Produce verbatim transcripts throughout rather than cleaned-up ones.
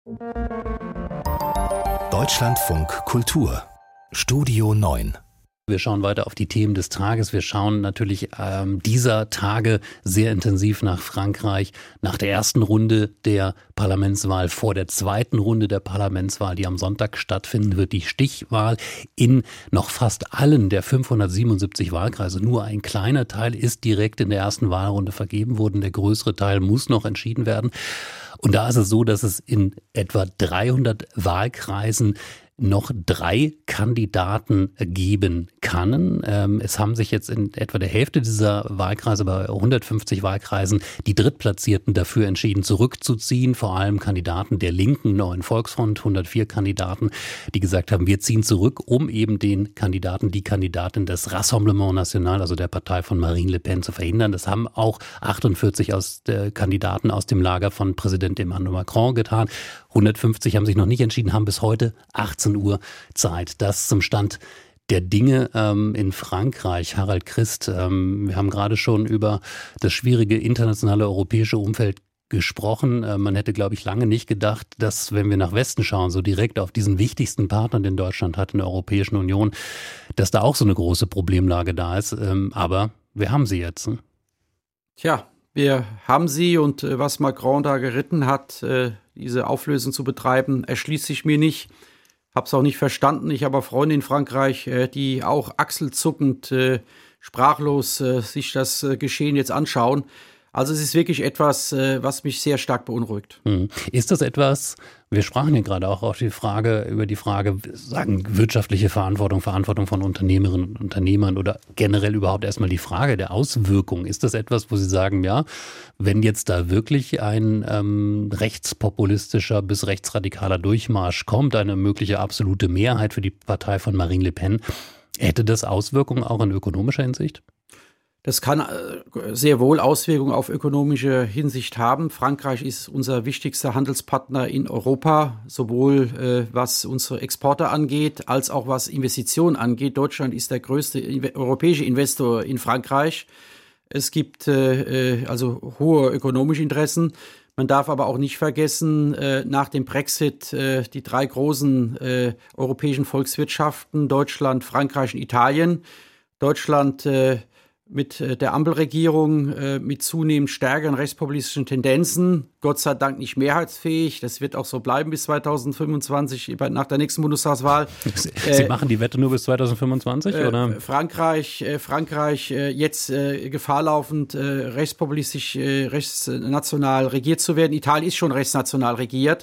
Deutschlandfunk Kultur Studio neun. Wir schauen weiter auf die Themen des Tages. Wir schauen natürlich ähm, dieser Tage sehr intensiv nach Frankreich, nach der ersten Runde der Parlamentswahl, vor der zweiten Runde der Parlamentswahl, die am Sonntag stattfinden wird, die Stichwahl in noch fast allen der fünfhundertsiebenundsiebzig Wahlkreise. Nur ein kleiner Teil ist direkt in der ersten Wahlrunde vergeben worden. Der größere Teil muss noch entschieden werden. Und da ist es so, dass es in etwa dreihundert Wahlkreisen noch drei Kandidaten geben kann. Ähm, es haben sich jetzt in etwa der Hälfte dieser Wahlkreise, bei hundertfünfzig Wahlkreisen, die Drittplatzierten dafür entschieden, zurückzuziehen. Vor allem Kandidaten der Linken, Neuen Volksfront, hundertvier Kandidaten, die gesagt haben, wir ziehen zurück, um eben den Kandidaten, die Kandidatin des Rassemblement National, also der Partei von Marine Le Pen, zu verhindern. Das haben auch achtundvierzig aus der Kandidaten aus dem Lager von Präsident Emmanuel Macron getan. hundertfünfzig haben sich noch nicht entschieden, haben bis heute achtzehn Uhr Zeit. Das zum Stand der Dinge ähm, in Frankreich. Harald Christ, ähm, wir haben gerade schon über das schwierige internationale europäische Umfeld gesprochen. Äh, man hätte, glaube ich, lange nicht gedacht, dass, wenn wir nach Westen schauen, so direkt auf diesen wichtigsten Partner, den Deutschland hat in der Europäischen Union, dass da auch so eine große Problemlage da ist. Ähm, aber wir haben sie jetzt. Hm? Tja, wir haben sie und äh, was Macron da geritten hat, äh, diese Auflösung zu betreiben, erschließt sich mir nicht. Hab's auch nicht verstanden. Ich habe Freunde in Frankreich, äh, die auch achselzuckend, äh, sprachlos äh, sich das äh, Geschehen jetzt anschauen. Also es ist wirklich etwas, äh, was mich sehr stark beunruhigt. Hm. Ist das etwas, wir sprachen ja gerade auch auf die Frage, über die Frage, sagen wirtschaftliche Verantwortung, Verantwortung von Unternehmerinnen und Unternehmern oder generell überhaupt erstmal die Frage der Auswirkungen. Ist das etwas, wo Sie sagen, ja, wenn jetzt da wirklich ein ähm, rechtspopulistischer bis rechtsradikaler Durchmarsch kommt, eine mögliche absolute Mehrheit für die Partei von Marine Le Pen, hätte das Auswirkungen auch in ökonomischer Hinsicht? Das kann sehr wohl Auswirkungen auf ökonomische Hinsicht haben. Frankreich ist unser wichtigster Handelspartner in Europa, sowohl äh, was unsere Exporte angeht, als auch was Investitionen angeht. Deutschland ist der größte europäische Investor in Frankreich. Es gibt äh, also hohe ökonomische Interessen. Man darf aber auch nicht vergessen, äh, nach dem Brexit äh, die drei großen äh, europäischen Volkswirtschaften, Deutschland, Frankreich und Italien. Deutschland äh, mit der Ampelregierung, äh, mit zunehmend stärkeren rechtspopulistischen Tendenzen, Gott sei Dank nicht mehrheitsfähig. Das wird auch so bleiben bis zweitausendfünfundzwanzig, nach der nächsten Bundestagswahl. Sie, äh, Sie machen die Wette nur bis zweitausendfünfundzwanzig, äh, oder? Frankreich, äh, Frankreich äh, jetzt äh, Gefahr laufend, äh, rechtspopulistisch, äh, rechtsnational regiert zu werden. Italien ist schon rechtsnational regiert.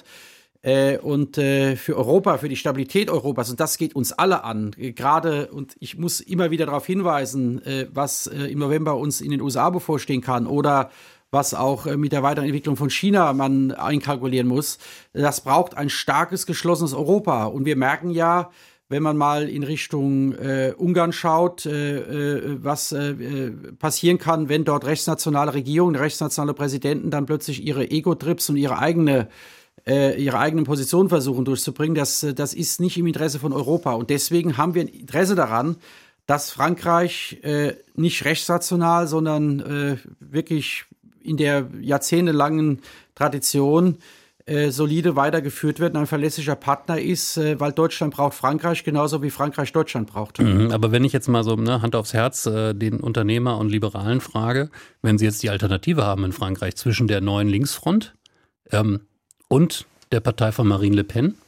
Und für Europa, für die Stabilität Europas, und das geht uns alle an, gerade, und ich muss immer wieder darauf hinweisen, was im November uns in den U S A bevorstehen kann oder was auch mit der weiteren Entwicklung von China man einkalkulieren muss. Das braucht ein starkes, geschlossenes Europa. Und wir merken ja, wenn man mal in Richtung äh, Ungarn schaut, äh, was äh, passieren kann, wenn dort rechtsnationale Regierungen, rechtsnationale Präsidenten dann plötzlich ihre Ego-Trips und ihre eigene ihre eigenen Positionen versuchen durchzubringen, das, das ist nicht im Interesse von Europa. Und deswegen haben wir ein Interesse daran, dass Frankreich äh, nicht rechtsnational, sondern äh, wirklich in der jahrzehntelangen Tradition äh, solide weitergeführt wird und ein verlässlicher Partner ist, äh, weil Deutschland braucht Frankreich genauso wie Frankreich Deutschland braucht. Mhm, aber wenn ich jetzt mal so ne, Hand aufs Herz äh, den Unternehmer und Liberalen frage, wenn sie jetzt die Alternative haben in Frankreich zwischen der neuen Linksfront ähm, und der Partei von Marine Le Pen?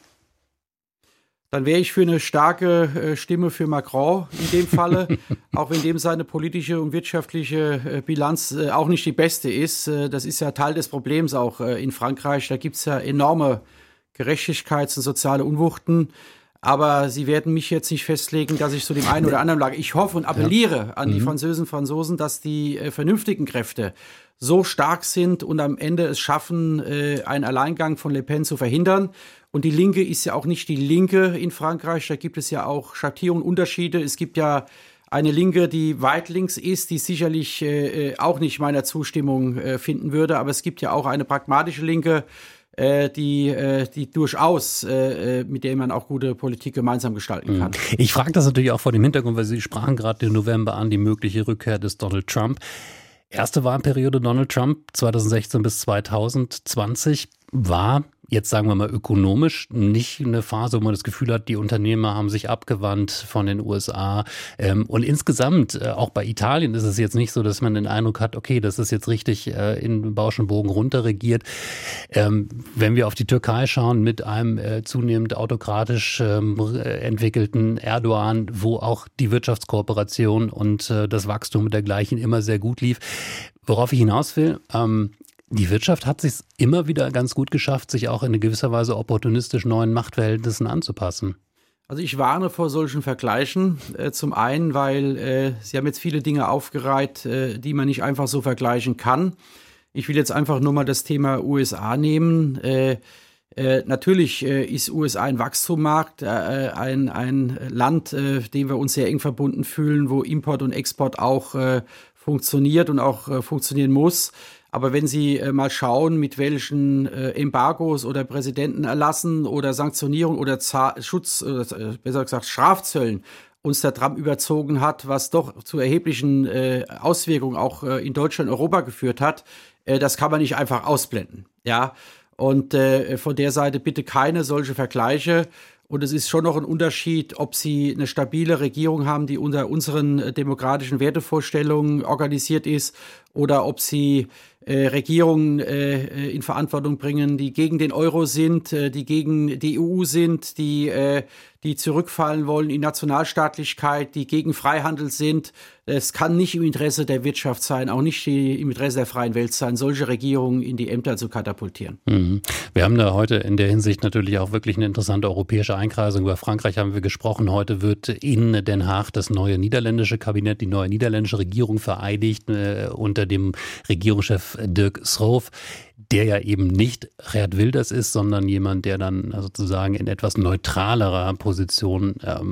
Dann wäre ich für eine starke äh, Stimme für Macron in dem Falle, auch wenn dem seine politische und wirtschaftliche äh, Bilanz äh, auch nicht die beste ist. Äh, das ist ja Teil des Problems auch äh, in Frankreich. Da gibt es ja enorme Gerechtigkeits- und soziale Unwuchten. Aber Sie werden mich jetzt nicht festlegen, dass ich zu dem einen oder anderen lag. Ich hoffe und appelliere ja. an die mhm. Französinnen und Franzosen, dass die äh, vernünftigen Kräfte so stark sind und am Ende es schaffen, äh, einen Alleingang von Le Pen zu verhindern. Und die Linke ist ja auch nicht die Linke in Frankreich. Da gibt es ja auch Schattierungen, Unterschiede. Es gibt ja eine Linke, die weit links ist, die sicherlich äh, auch nicht meiner Zustimmung äh, finden würde. Aber es gibt ja auch eine pragmatische Linke, äh, die, äh, die durchaus, äh, mit der man auch gute Politik gemeinsam gestalten kann. Ich frage das natürlich auch vor dem Hintergrund, weil Sie sprachen gerade den November an, die mögliche Rückkehr des Donald Trump. Erste Wahlperiode Donald Trump zweitausendsechzehn bis zweitausendzwanzig war jetzt sagen wir mal ökonomisch nicht eine Phase, wo man das Gefühl hat, die Unternehmer haben sich abgewandt von den U S A. Und insgesamt, auch bei Italien ist es jetzt nicht so, dass man den Eindruck hat, okay, das ist jetzt richtig in Bausch und Bogen runterregiert. Wenn wir auf die Türkei schauen mit einem zunehmend autokratisch entwickelten Erdogan, wo auch die Wirtschaftskooperation und das Wachstum und dergleichen immer sehr gut lief. Worauf ich hinaus will, die Wirtschaft hat sich immer wieder ganz gut geschafft, sich auch in gewisser Weise opportunistisch neuen Machtverhältnissen anzupassen. Also ich warne vor solchen Vergleichen. Äh, zum einen, weil äh, Sie haben jetzt viele Dinge aufgereiht, äh, die man nicht einfach so vergleichen kann. Ich will jetzt einfach nur mal das Thema U S A nehmen. Äh, äh, natürlich äh, ist U S A ein Wachstumsmarkt, äh, ein, ein Land, äh, dem wir uns sehr eng verbunden fühlen, wo Import und Export auch äh, funktioniert und auch äh, funktionieren muss. Aber wenn Sie äh, mal schauen, mit welchen äh, Embargos oder Präsidentenerlassen oder Sanktionierung oder Z- Schutz, äh, besser gesagt Strafzöllen uns der Trump überzogen hat, was doch zu erheblichen äh, Auswirkungen auch äh, in Deutschland und Europa geführt hat, äh, das kann man nicht einfach ausblenden. Ja, und äh, von der Seite bitte keine solche Vergleiche. Und es ist schon noch ein Unterschied, ob Sie eine stabile Regierung haben, die unter unseren demokratischen Wertevorstellungen organisiert ist, oder ob Sie äh, Regierungen äh, in Verantwortung bringen, die gegen den Euro sind, äh, die gegen die E U sind, die, äh, die zurückfallen wollen in Nationalstaatlichkeit, die gegen Freihandel sind. Es kann nicht im Interesse der Wirtschaft sein, auch nicht im Interesse der freien Welt sein, solche Regierungen in die Ämter zu katapultieren. Mhm. Wir haben da heute in der Hinsicht natürlich auch wirklich eine interessante europäische Einkreisung. Über Frankreich haben wir gesprochen. Heute wird in Den Haag das neue niederländische Kabinett, die neue niederländische Regierung vereidigt, äh, unter dem Regierungschef Dirk Schoof, der ja eben nicht Geert Wilders ist, sondern jemand, der dann sozusagen in etwas neutralerer Position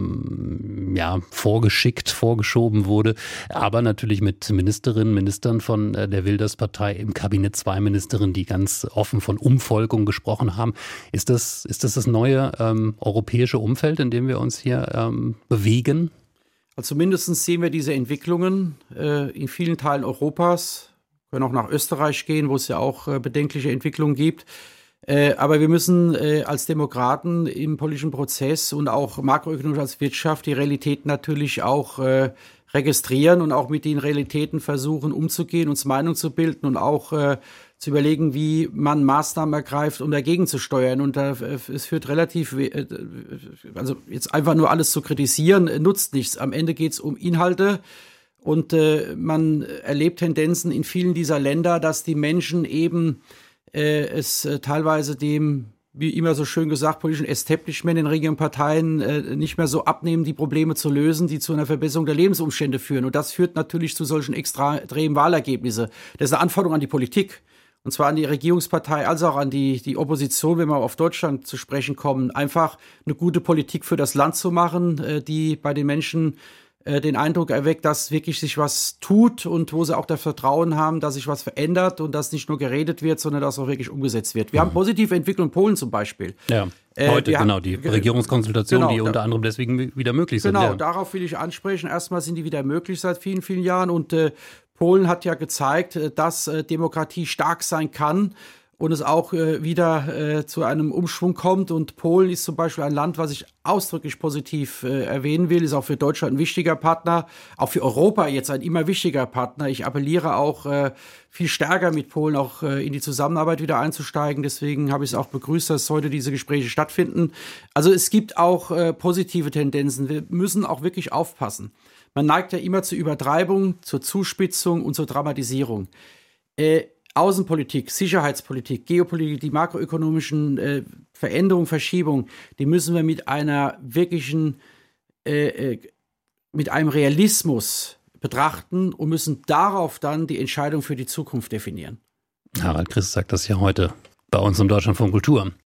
ähm, ja, vorgeschickt, vorgeschoben wurde, aber natürlich mit Ministerinnen, Ministern von äh, der Wilders-Partei im Kabinett, zwei Ministerinnen, die ganz offen von Umvolkung gesprochen haben. Ist das, ist das das neue ähm, europäische Umfeld, in dem wir uns hier ähm, bewegen? Also zumindest sehen wir diese Entwicklungen äh, in vielen Teilen Europas. Wir können auch nach Österreich gehen, wo es ja auch äh, bedenkliche Entwicklungen gibt. Äh, aber wir müssen äh, als Demokraten im politischen Prozess und auch makroökonomisch als Wirtschaft die Realitäten natürlich auch äh, registrieren und auch mit den Realitäten versuchen umzugehen, uns Meinung zu bilden und auch äh, zu überlegen, wie man Maßnahmen ergreift, um dagegen zu steuern. Und da, äh, es führt relativ, äh, also jetzt einfach nur alles zu kritisieren, äh, nutzt nichts. Am Ende geht es um Inhalte. Und äh, man erlebt Tendenzen in vielen dieser Länder, dass die Menschen eben äh, es äh, teilweise dem, wie immer so schön gesagt, politischen Establishment in regierenden Parteien äh, nicht mehr so abnehmen, die Probleme zu lösen, die zu einer Verbesserung der Lebensumstände führen. Und das führt natürlich zu solchen extremen Wahlergebnissen. Das ist eine Anforderung an die Politik. Und zwar an die Regierungspartei als auch an die, die Opposition, wenn wir auf Deutschland zu sprechen kommen, einfach eine gute Politik für das Land zu machen, äh, die bei den Menschen den Eindruck erweckt, dass wirklich sich was tut und wo sie auch das Vertrauen haben, dass sich was verändert und dass nicht nur geredet wird, sondern dass auch wirklich umgesetzt wird. Wir mhm. haben positive Entwicklungen in Polen zum Beispiel. Ja, heute äh, genau, haben, die Regierungskonsultationen, genau, die unter anderem deswegen wieder möglich sind. Genau, ja. Darauf will ich ansprechen. Erstmal sind die wieder möglich seit vielen, vielen Jahren und äh, Polen hat ja gezeigt, dass äh, Demokratie stark sein kann und es auch äh, wieder äh, zu einem Umschwung kommt. Und Polen ist zum Beispiel ein Land, was ich ausdrücklich positiv äh, erwähnen will, ist auch für Deutschland ein wichtiger Partner, auch für Europa jetzt ein immer wichtiger Partner. Ich appelliere auch äh, viel stärker mit Polen auch äh, in die Zusammenarbeit wieder einzusteigen. Deswegen habe ich es auch begrüßt, dass heute diese Gespräche stattfinden. Also es gibt auch äh, positive Tendenzen. Wir müssen auch wirklich aufpassen. Man neigt ja immer zur Übertreibung, zur Zuspitzung und zur Dramatisierung. Äh, Außenpolitik, Sicherheitspolitik, Geopolitik, die makroökonomischen äh, Veränderungen, Verschiebungen, die müssen wir mit einer wirklichen, äh, äh, mit einem Realismus betrachten und müssen darauf dann die Entscheidung für die Zukunft definieren. Harald Christ sagt das ja heute bei uns im Deutschlandfunk Kultur.